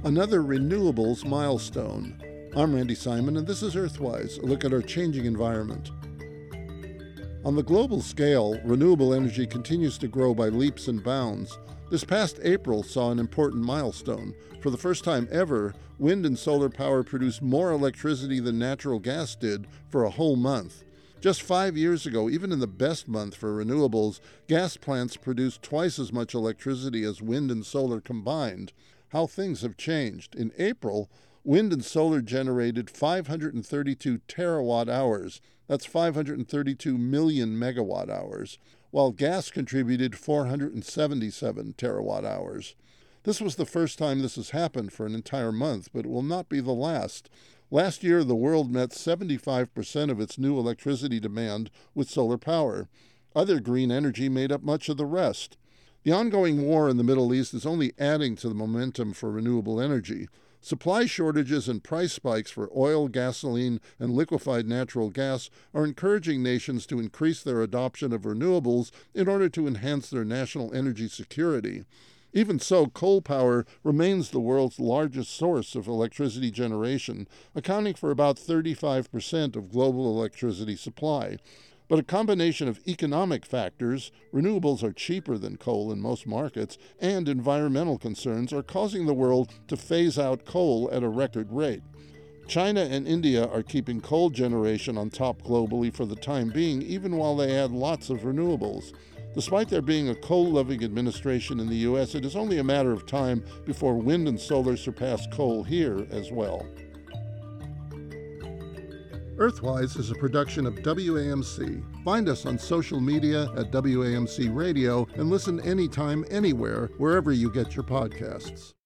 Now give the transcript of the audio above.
another renewables milestone. I'm Randy Simon, and this is Earthwise, a look at our changing environment. On the global scale, renewable energy continues to grow by leaps and bounds. This past April saw an important milestone. For the first time ever, wind and solar power produced more electricity than natural gas did for a whole month. Just 5 years ago, even in the best month for renewables, gas plants produced twice as much electricity as wind and solar combined. How things have changed. In April, wind and solar generated 532 terawatt hours. That's 532 million megawatt hours, while gas contributed 477 terawatt hours. This was the first time this has happened for an entire month, but it will not be the last. Last year, the world met 75% of its new electricity demand with solar power. Other green energy made up much of the rest. The ongoing war in the Middle East is only adding to the momentum for renewable energy. Supply shortages and price spikes for oil, gasoline, and liquefied natural gas are encouraging nations to increase their adoption of renewables in order to enhance their national energy security. Even so, coal power remains the world's largest source of electricity generation, accounting for about 35% of global electricity supply. But a combination of economic factors, renewables are cheaper than coal in most markets, and environmental concerns are causing the world to phase out coal at a record rate. China and India are keeping coal generation on top globally for the time being, even while they add lots of renewables. Despite there being a coal-loving administration in the U.S., it is only a matter of time before wind and solar surpass coal here as well. Earthwise is a production of WAMC. Find us on social media at WAMC Radio and listen anytime, anywhere, wherever you get your podcasts.